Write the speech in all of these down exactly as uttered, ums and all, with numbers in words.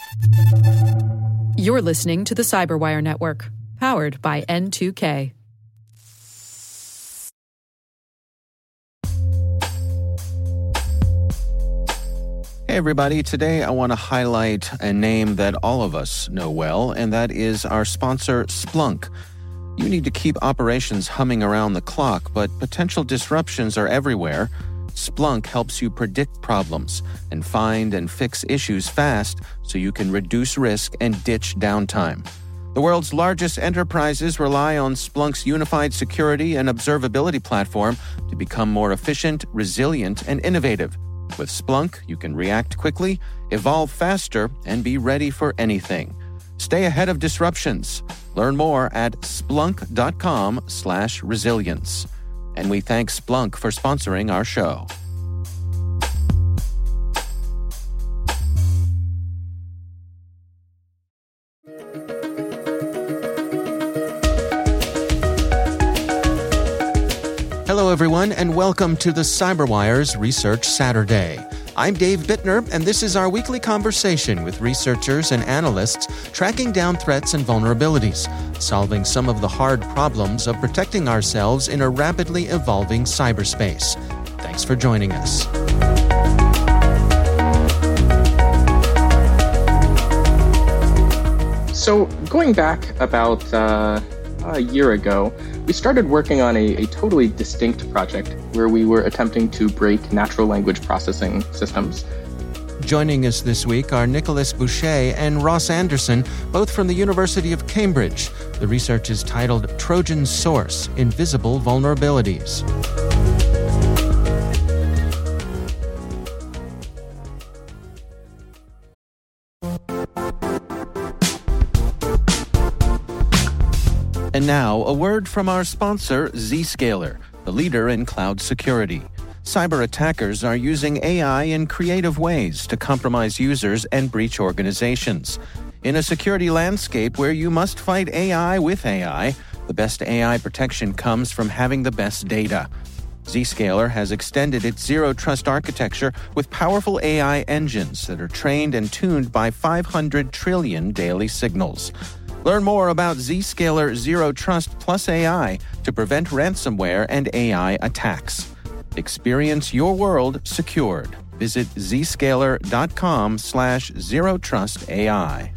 You're listening to the Cyberwire Network, powered by N two K. Hey everybody, today I want to highlight a name that all of us know well, and that is our sponsor, Splunk. You need to keep operations humming around the clock, but potential disruptions are everywhere. Splunk helps you predict problems and find and fix issues fast so you can reduce risk and ditch downtime. The world's largest enterprises rely on Splunk's unified security and observability platform to become more efficient, resilient, and innovative. With Splunk, you can react quickly, evolve faster, and be ready for anything. Stay ahead of disruptions. Learn more at splunk.com slash resilience. And we thank Splunk for sponsoring our show. Hello, everyone, and welcome to the CyberWire's Research Saturday. I'm Dave Bittner, and this is our weekly conversation with researchers and analysts tracking down threats and vulnerabilities, solving some of the hard problems of protecting ourselves in a rapidly evolving cyberspace. Thanks for joining us. So, going back about uh, a year ago, we started working on a, a totally distinct project where we were attempting to break natural language processing systems. Joining us this week are Nicholas Boucher and Ross Anderson, both from the University of Cambridge. The research is titled Trojan Source: Invisible Vulnerabilities. And now, a word from our sponsor, Zscaler, the leader in cloud security. Cyber attackers are using A I in creative ways to compromise users and breach organizations. In a security landscape where you must fight A I with A I, the best A I protection comes from having the best data. Zscaler has extended its zero-trust architecture with powerful A I engines that are trained and tuned by five hundred trillion daily signals. Learn more about Zscaler Zero Trust Plus A I to prevent ransomware and A I attacks. Experience your world secured. Visit zscaler.com slash zero trust AI.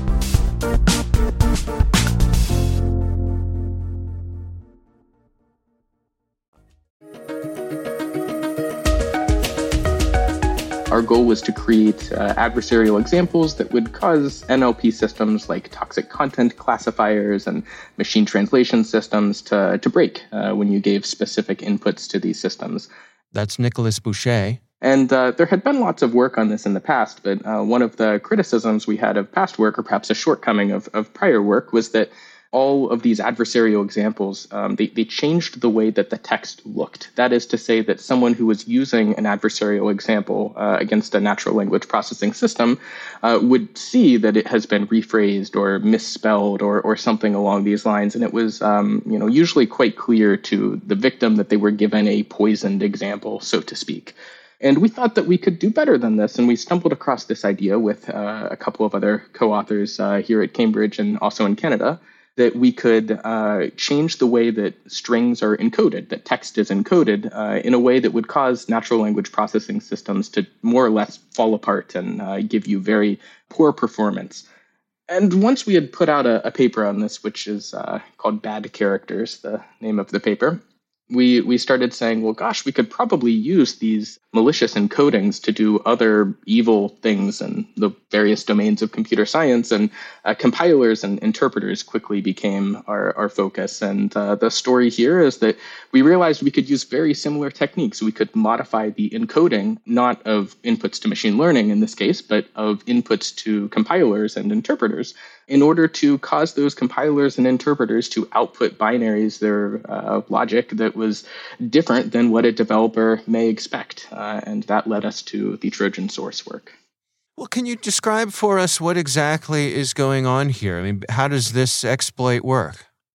Our goal was to create uh, adversarial examples that would cause N L P systems like toxic content classifiers and machine translation systems to, to break uh, when you gave specific inputs to these systems. That's Nicholas Boucher. And uh, there had been lots of work on this in the past, but uh, one of the criticisms we had of past work, or perhaps a shortcoming of, of prior work, was that all of these adversarial examples, um, they, they changed the way that the text looked. That is to say that someone who was using an adversarial example uh, against a natural language processing system uh, would see that it has been rephrased or misspelled or or something along these lines. And it was um, you know, usually quite clear to the victim that they were given a poisoned example, so to speak. And we thought that we could do better than this, and we stumbled across this idea with uh, a couple of other co-authors uh, here at Cambridge and also in Canada, that we could uh, change the way that strings are encoded, that text is encoded, uh, in a way that would cause natural language processing systems to more or less fall apart and uh, give you very poor performance. And once we had put out a, a paper on this, which is uh, called Bad Characters, the name of the paper, we we started saying, well, gosh, we could probably use these malicious encodings to do other evil things in the various domains of computer science. And uh, compilers and interpreters quickly became our, our focus. And uh, the story here is that we realized we could use very similar techniques. We could modify the encoding, not of inputs to machine learning in this case, but of inputs to compilers and interpreters, in order to cause those compilers and interpreters to output binaries, their uh, logic that was different than what a developer may expect. Uh, and that led us to the Trojan source work. Well, can you describe for us what exactly is going on here? I mean, how does this exploit work?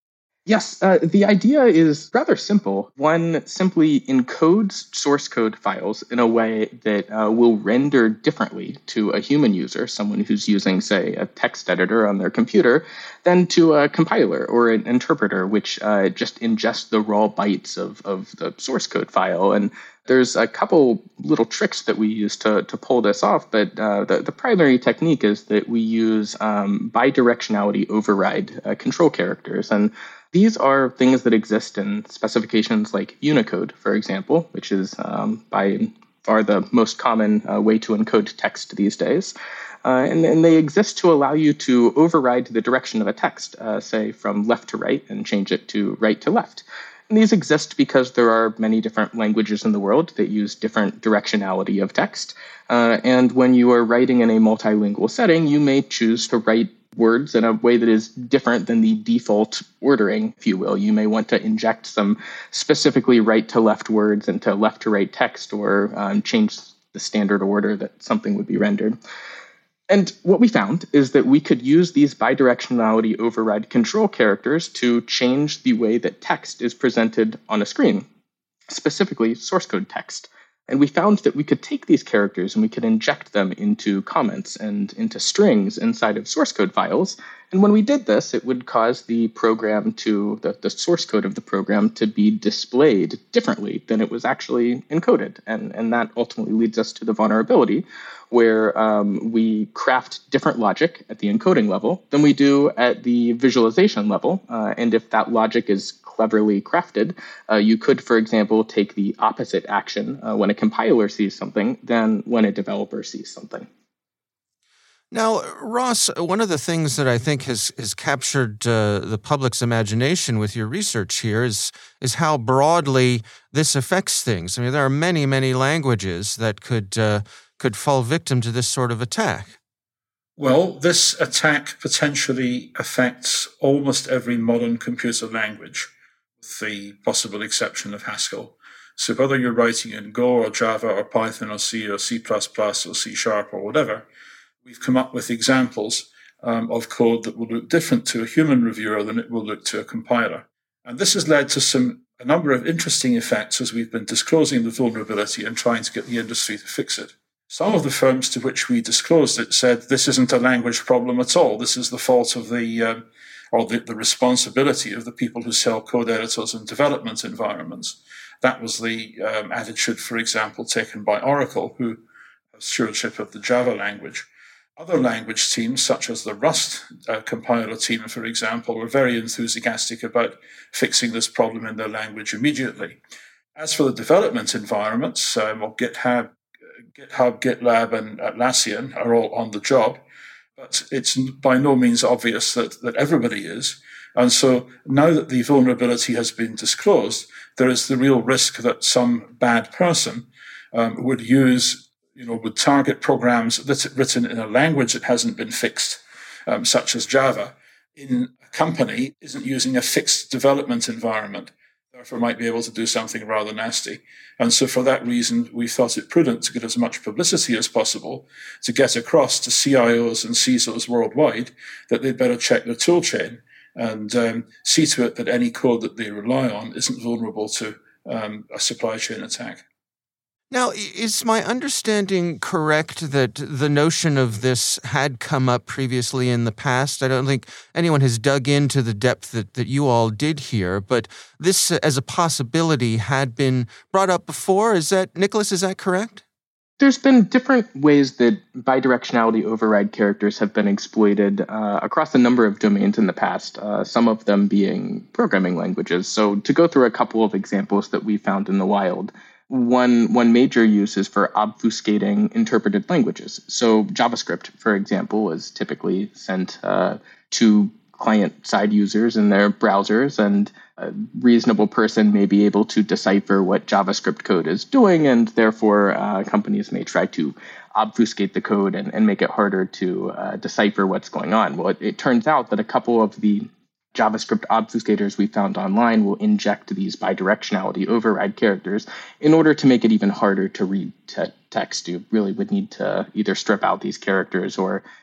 Yes, uh, the idea is rather simple. One simply encodes source code files in a way that uh, will render differently to a human user, someone who's using, say, a text editor on their computer, than to a compiler or an interpreter, which uh, just ingests the raw bytes of, of the source code file. And there's a couple little tricks that we use to, to pull this off, but uh, the, the primary technique is that we use um, bidirectionality override uh, control characters. And these are things that exist in specifications like Unicode, for example, which is um, by far the most common uh, way to encode text these days. Uh, and, and they exist to allow you to override the direction of a text, uh, say from left to right, and change it to right to left. And these exist because there are many different languages in the world that use different directionality of text. Uh, and when you are writing in a multilingual setting, you may choose to write words in a way that is different than the default ordering, if you will. You may want to inject some specifically right to left words into left to right text, or um, change the standard order that something would be rendered. And what we found is that we could use these bidirectionality override control characters to change the way that text is presented on a screen, specifically source code text. And we found that we could take these characters and we could inject them into comments and into strings inside of source code files. And when we did this, it would cause the program to, the, the source code of the program to be displayed differently than it was actually encoded. And, and that ultimately leads us to the vulnerability, where um, we craft different logic at the encoding level than we do at the visualization level. Uh, and if that logic is cleverly crafted, uh, you could, for example, take the opposite action uh, when a compiler sees something than when a developer sees something. Now, Ross, one of the things that I think has, has captured uh, the public's imagination with your research here is, is how broadly this affects things. I mean, there are many, many languages that could uh, could fall victim to this sort of attack. Well, this attack potentially affects almost every modern computer language, with the possible exception of Haskell. So whether you're writing in Go or Java or Python or C or C plus plus or C sharp or whatever, we've come up with examples um, of code that will look different to a human reviewer than it will look to a compiler. And this has led to some a number of interesting effects as we've been disclosing the vulnerability and trying to get the industry to fix it. Some of the firms to which we disclosed it said this isn't a language problem at all. This is the fault of the, um, or the, the responsibility of the people who sell code editors and development environments. That was the um, attitude, for example, taken by Oracle, who has stewardship of the Java language. Other language teams, such as the Rust uh, compiler team, for example, were very enthusiastic about fixing this problem in their language immediately. As for the development environments, um, or GitHub, GitHub, GitLab, and Atlassian are all on the job, but it's by no means obvious that, that everybody is. And so now that the vulnerability has been disclosed, there is the real risk that some bad person um, would use, you know, would target programs that are written in a language that hasn't been fixed, um, such as Java, in a company isn't using a fixed development environment. Therefore might be able to do something rather nasty. And so for that reason, we thought it prudent to get as much publicity as possible to get across to C I Os and C I S Os worldwide that they'd better check their tool chain and um, see to it that any code that they rely on isn't vulnerable to um, a supply chain attack. Now, is my understanding correct that the notion of this had come up previously in the past? I don't think anyone has dug into the depth that, that you all did here, but this uh, as a possibility had been brought up before. Is that, Nicholas, is that correct? There's been different ways that bidirectionality override characters have been exploited uh, across a number of domains in the past, uh, some of them being programming languages. So to go through a couple of examples that we found in the wild, One one major use is for obfuscating interpreted languages. So JavaScript, for example, is typically sent uh, to client-side users in their browsers, and a reasonable person may be able to decipher what JavaScript code is doing, and therefore uh, companies may try to obfuscate the code and, and make it harder to uh, decipher what's going on. Well, it, it turns out that a couple of the JavaScript obfuscators we found online will inject these bidirectionality override characters in order to make it even harder to read te- text. You really would need to either strip out these characters or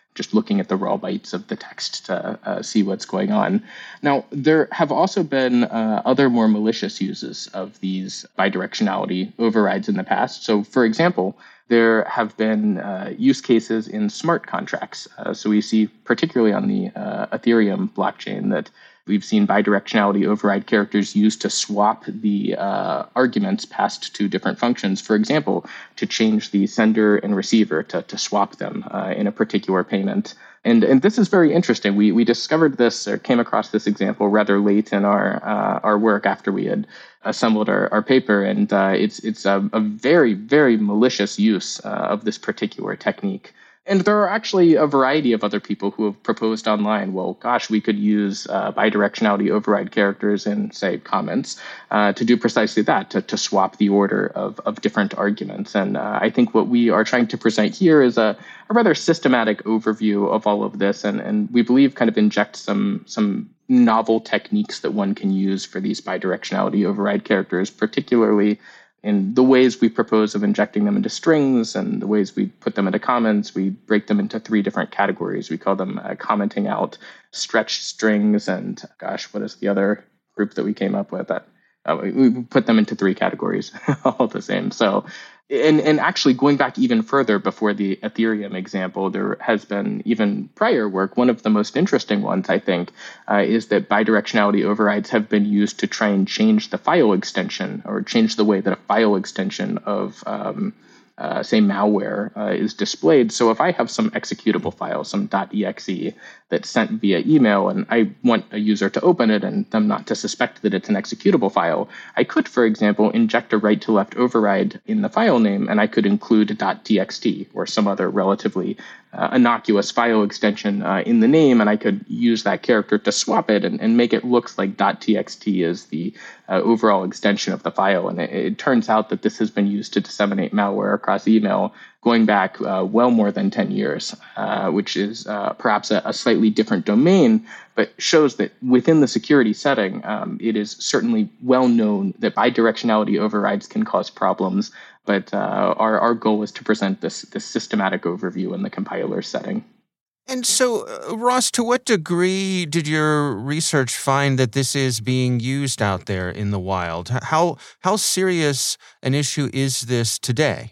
just looking at the raw bytes of the text to uh, see what's going on. Now, there have also been uh, other more malicious uses of these bidirectionality overrides in the past. So, for example, there have been uh, use cases in smart contracts. Uh, so we see, particularly on the uh, Ethereum blockchain, that we've seen bidirectionality override characters used to swap the uh, arguments passed to different functions. For example, to change the sender and receiver, to, to swap them uh, in a particular payment. And and this is very interesting. We we discovered this or came across this example rather late in our uh, our work after we had assembled our, our paper, and uh, it's it's a, a very very malicious use uh, of this particular technique. And there are actually a variety of other people who have proposed online, well, gosh, we could use uh, bidirectionality override characters in, say, comments uh, to do precisely that, to, to swap the order of, of different arguments. And uh, I think what we are trying to present here is a, a rather systematic overview of all of this, and, and we believe kind of inject some some novel techniques that one can use for these bidirectionality override characters, particularly in the ways we propose of injecting them into strings and the ways we put them into comments. We break them into three different categories. We call them uh, commenting out, stretched strings, and gosh, what is the other group that we came up with? That uh, we, we put them into three categories, all the same. So, and and actually going back even further before the Ethereum example, there has been even prior work. One of the most interesting ones, I think, uh, is that bidirectionality overrides have been used to try and change the file extension or change the way that a file extension of um, Uh, say malware uh, is displayed. So if I have some executable file, some .exe that's sent via email, and I want a user to open it and them not to suspect that it's an executable file, I could, for example, inject a right-to-left override in the file name, and I could include .txt or some other relatively uh, innocuous file extension uh, in the name, and I could use that character to swap it and, and make it look like .txt is the uh, overall extension of the file. And it, it turns out that this has been used to disseminate malware across email going back uh, well more than ten years, uh, which is uh, perhaps a, a slightly different domain, but shows that within the security setting, um, it is certainly well known that bidirectionality overrides can cause problems. But uh, our, our goal is to present this, this systematic overview in the compiler setting. And so, uh, Ross, to what degree did your research find that this is being used out there in the wild? How how serious an issue is this today?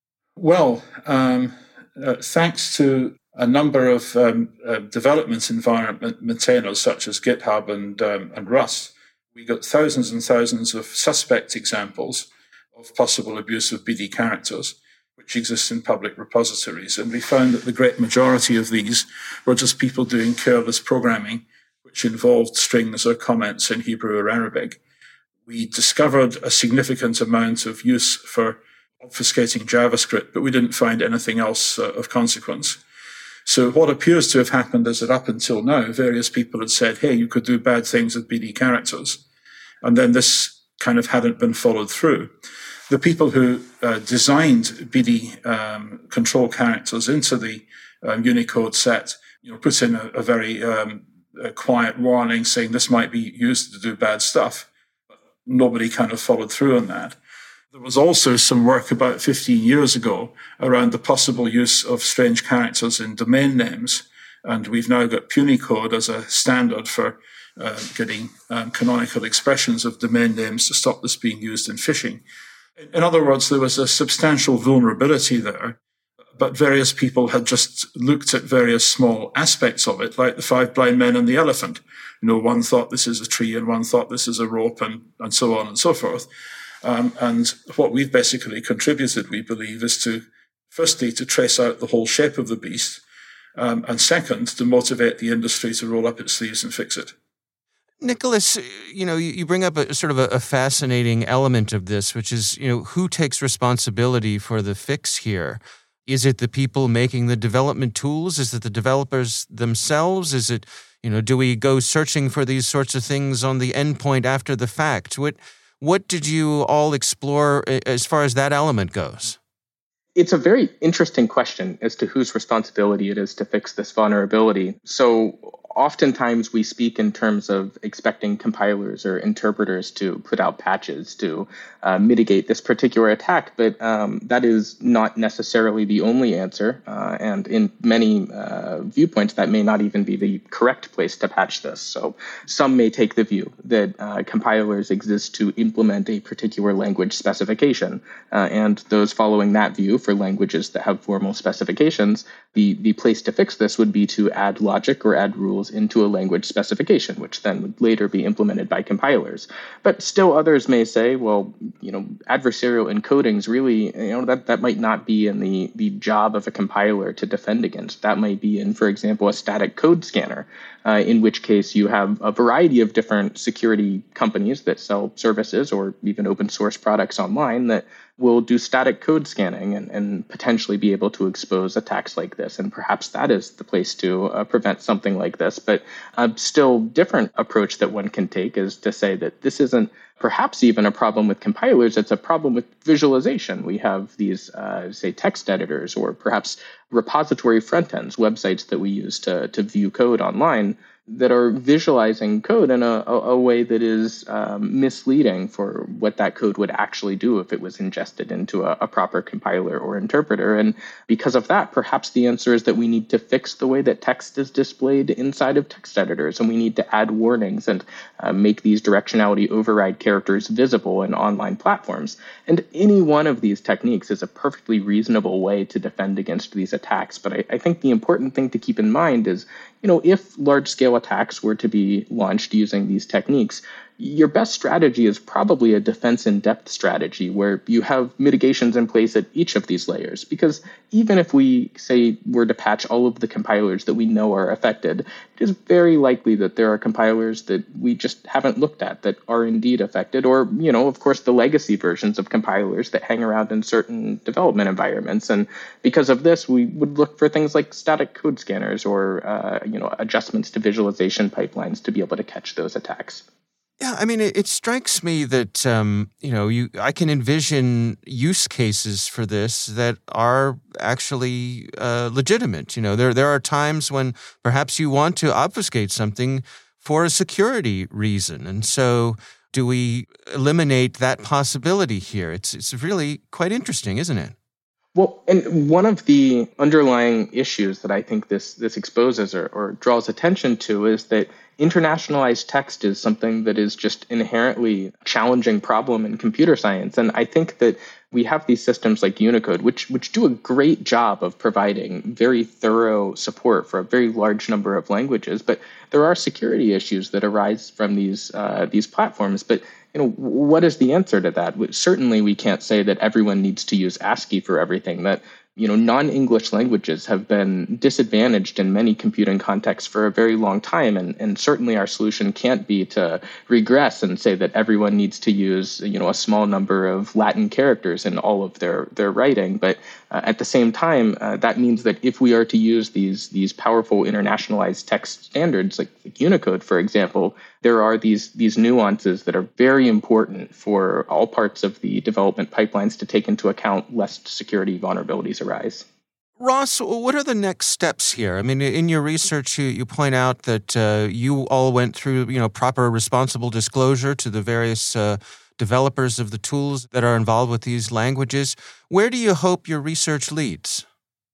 Well, um, uh, thanks to a number of um, uh, development environment maintainers such as GitHub and um, and Rust, we got thousands and thousands of suspect examples of possible abuse of B D characters, which exist in public repositories. And we found that the great majority of these were just people doing careless programming, which involved strings or comments in Hebrew or Arabic. We discovered a significant amount of use for obfuscating JavaScript, but we didn't find anything else uh, of consequence. So what appears to have happened is that up until now, various people had said, hey, you could do bad things with B D characters. And then this kind of hadn't been followed through. The people who uh, designed B D um, control characters into the um, Unicode set, you know, put in a, a very um, a quiet warning saying this might be used to do bad stuff. But nobody kind of followed through on that. There was also some work about fifteen years ago around the possible use of strange characters in domain names. And we've now got Punycode as a standard for uh, getting um, canonical expressions of domain names to stop this being used in phishing. In other words, there was a substantial vulnerability there, but various people had just looked at various small aspects of it, like the five blind men and the elephant. You know, one thought this is a tree and one thought this is a rope and, and so on and so forth. Um, and what we've basically contributed, we believe, is to, firstly, to trace out the whole shape of the beast, um, and second, to motivate the industry to roll up its sleeves and fix it. Nicholas, you know, you bring up a sort of a, a fascinating element of this, which is, you know, who takes responsibility for the fix here? Is it the people making the development tools? Is it the developers themselves? Is it, you know, do we go searching for these sorts of things on the endpoint after the fact? What What did you all explore as far as that element goes? It's a very interesting question as to whose responsibility it is to fix this vulnerability. So oftentimes we speak in terms of expecting compilers or interpreters to put out patches to uh, mitigate this particular attack, but um, that is not necessarily the only answer. Uh, and in many uh, viewpoints, that may not even be the correct place to patch this. So some may take the view that uh, compilers exist to implement a particular language specification. Uh, and those following that view for languages that have formal specifications, the, the place to fix this would be to add logic or add rules into a language specification, which then would later be implemented by compilers. But still others may say, well, you know, adversarial encodings really, you know, that, that might not be in the, the job of a compiler to defend against. That might be in, for example, a static code scanner, uh, in which case you have a variety of different security companies that sell services or even open source products online that will do static code scanning and, and potentially be able to expose attacks like this. And perhaps that is the place to uh, prevent something like this. But a still different approach that one can take is to say that this isn't perhaps even a problem with compilers, it's a problem with visualization. We have these, uh, say, text editors or perhaps repository front ends, websites that we use to, to view code online that are visualizing code in a, a, a way that is um, misleading for what that code would actually do if it was ingested into a, a proper compiler or interpreter. And because of that, perhaps the answer is that we need to fix the way that text is displayed inside of text editors, and we need to add warnings and uh, make these directionality override characters visible in online platforms. And any one of these techniques is a perfectly reasonable way to defend against these attacks. But I, I think the important thing to keep in mind is, you know, if large-scale attacks were to be launched using these techniques, your best strategy is probably a defense in depth strategy where you have mitigations in place at each of these layers. Because even if we, say, were to patch all of the compilers that we know are affected, it is very likely that there are compilers that we just haven't looked at that are indeed affected. Or, you know, of course, the legacy versions of compilers that hang around in certain development environments. And because of this, we would look for things like static code scanners or, uh, you know, adjustments to visualization pipelines to be able to catch those attacks. Yeah, I mean, it, it strikes me that, um, you know, you I can envision use cases for this that are actually uh, legitimate. You know, there there are times when perhaps you want to obfuscate something for a security reason. And so do we eliminate that possibility here? It's it's really quite interesting, isn't it? Well, and one of the underlying issues that I think this this exposes or, or draws attention to is that internationalized text is something that is just inherently a challenging problem in computer science. And I think that we have these systems like Unicode, which which do a great job of providing very thorough support for a very large number of languages. But there are security issues that arise from these uh, these platforms. But you know, what is the answer to that? Certainly, we can't say that everyone needs to use ASCII for everything. That you know, non-English languages have been disadvantaged in many computing contexts for a very long time, and, and certainly our solution can't be to regress and say that everyone needs to use, you know, a small number of Latin characters in all of their their writing. But uh, at the same time, uh, that means that if we are to use these these powerful internationalized text standards like, like Unicode, for example, there are these these nuances that are very important for all parts of the development pipelines to take into account lest security vulnerabilities arise. Ross, what are the next steps here? I mean, in your research, you, you point out that uh, you all went through, you know, proper responsible disclosure to the various uh, developers of the tools that are involved with these languages. Where do you hope your research leads?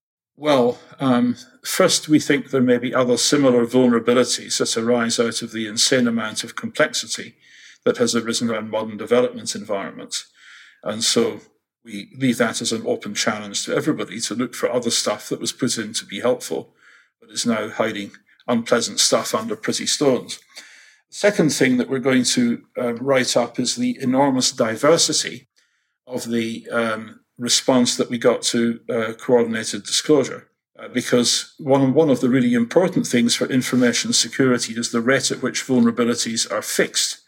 Well, um, first, we think there may be other similar vulnerabilities that arise out of the insane amount of complexity that has arisen around modern development environments. And so we leave that as an open challenge to everybody to look for other stuff that was put in to be helpful, but is now hiding unpleasant stuff under pretty stones. The second thing that we're going to uh, write up is the enormous diversity of the um, response that we got to uh, coordinated disclosure. Uh, because one, one of the really important things for information security is the rate at which vulnerabilities are fixed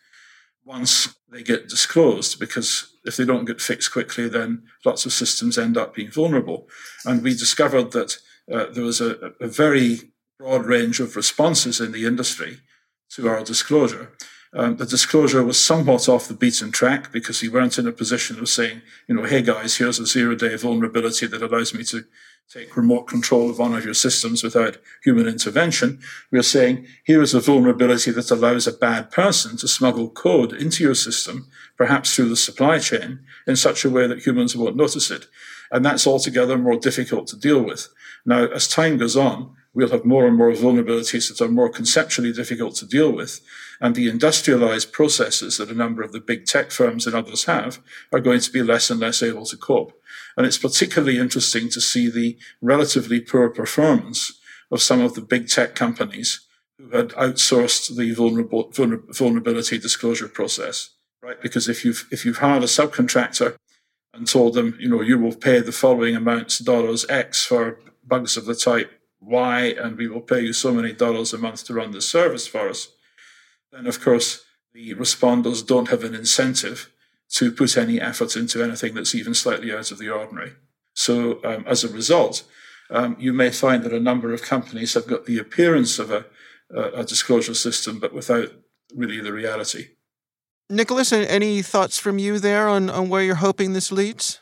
once they get disclosed, because if they don't get fixed quickly, then lots of systems end up being vulnerable. And we discovered that uh, there was a, a very broad range of responses in the industry to our disclosure. Um, the disclosure was somewhat off the beaten track because we weren't in a position of saying, you know, hey guys, here's a zero-day vulnerability that allows me to take remote control of one of your systems without human intervention. We're saying, here is a vulnerability that allows a bad person to smuggle code into your system, perhaps through the supply chain, in such a way that humans won't notice it. And that's altogether more difficult to deal with. Now, as time goes on, we'll have more and more vulnerabilities that are more conceptually difficult to deal with. And the industrialized processes that a number of the big tech firms and others have are going to be less and less able to cope. And it's particularly interesting to see the relatively poor performance of some of the big tech companies who had outsourced the vulnerable, vulnerability disclosure process, right? Because if you've, if you've hired a subcontractor and told them, you know, you will pay the following amounts, dollars X for bugs of the type Y, and we will pay you so many dollars a month to run this service for us, then of course the responders don't have an incentive to put any effort into anything that's even slightly out of the ordinary. So um, as a result, um, you may find that a number of companies have got the appearance of a, a disclosure system, but without really the reality. Nicholas, any thoughts from you there on, on where you're hoping this leads?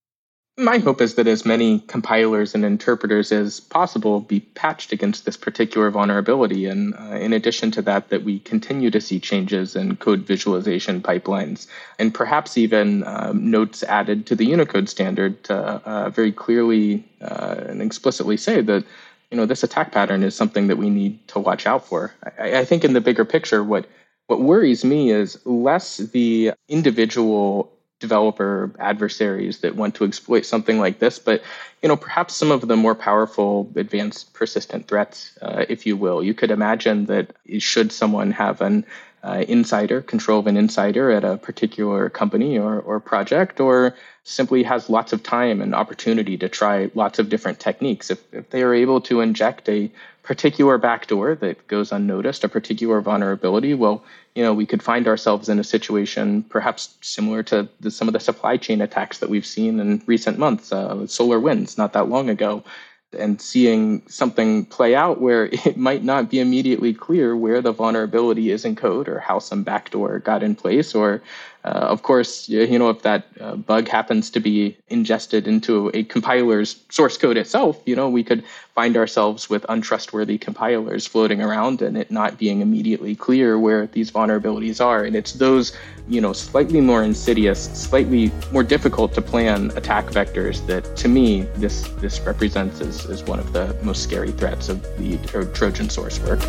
My hope is that as many compilers and interpreters as possible be patched against this particular vulnerability. And uh, in addition to that, that we continue to see changes in code visualization pipelines, and perhaps even um, notes added to the Unicode standard to uh, very clearly uh, and explicitly say that, you know, this attack pattern is something that we need to watch out for. I, I think in the bigger picture, what what worries me is less the individual developer adversaries that want to exploit something like this, but you know, perhaps some of the more powerful, advanced, persistent threats, uh, if you will. You could imagine that should someone have an uh, insider, control of an insider at a particular company or, or project, or simply has lots of time and opportunity to try lots of different techniques, if, if they are able to inject a particular backdoor that goes unnoticed, a particular vulnerability, well, you know, we could find ourselves in a situation perhaps similar to the, some of the supply chain attacks that we've seen in recent months, uh, SolarWinds, not that long ago, and seeing something play out where it might not be immediately clear where the vulnerability is in code or how some backdoor got in place, or Uh, of course, you know, if that uh, bug happens to be ingested into a compiler's source code itself, you know, we could find ourselves with untrustworthy compilers floating around and it not being immediately clear where these vulnerabilities are. And it's those, you know, slightly more insidious, slightly more difficult to plan attack vectors that, to me, this this represents as, as one of the most scary threats of the Trojan source work.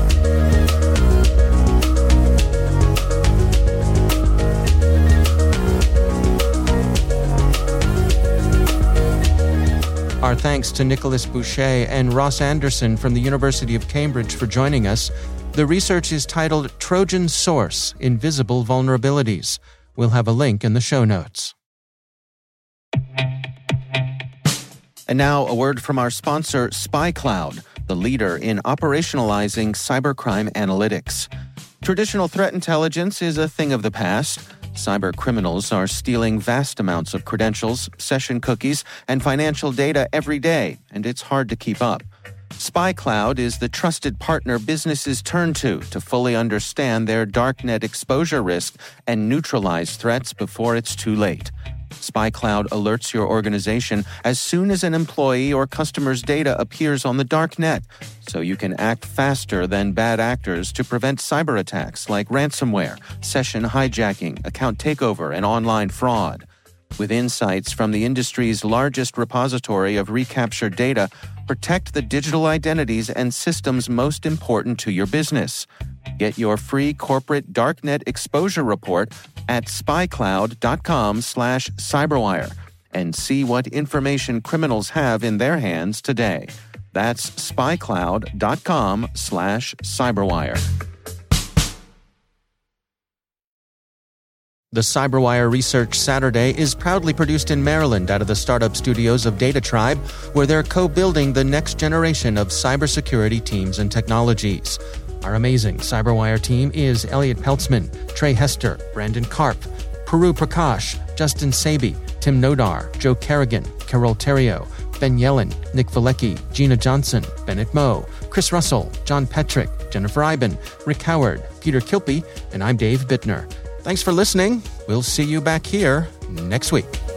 Our thanks to Nicholas Boucher and Ross Anderson from the University of Cambridge for joining us. The research is titled Trojan Source: Invisible Vulnerabilities. We'll have a link in the show notes. And now a word from our sponsor, SpyCloud, the leader in operationalizing cybercrime analytics. Traditional threat intelligence is a thing of the past. Cyber criminals are stealing vast amounts of credentials, session cookies, and financial data every day, and it's hard to keep up. SpyCloud is the trusted partner businesses turn to to fully understand their darknet exposure risk and neutralize threats before it's too late. SpyCloud alerts your organization as soon as an employee or customer's data appears on the dark net, so you can act faster than bad actors to prevent cyber attacks like ransomware, session hijacking, account takeover, and online fraud. With insights from the industry's largest repository of recaptured data, protect the digital identities and systems most important to your business. Get your free corporate darknet exposure report at spycloud.com slash cyberwire and see what information criminals have in their hands today. That's spycloud.com slash cyberwire. The CyberWire Research Saturday is proudly produced in Maryland out of the startup studios of DataTribe, where they're co-building the next generation of cybersecurity teams and technologies. Our amazing CyberWire team is Elliot Peltzman, Trey Hester, Brandon Karp, Puru Prakash, Justin Sabi, Tim Nodar, Joe Kerrigan, Carol Terrio, Ben Yellen, Nick Valecki, Gina Johnson, Bennett Moe, Chris Russell, John Petrick, Jennifer Iben, Rick Howard, Peter Kilpie, and I'm Dave Bittner. Thanks for listening. We'll see you back here next week.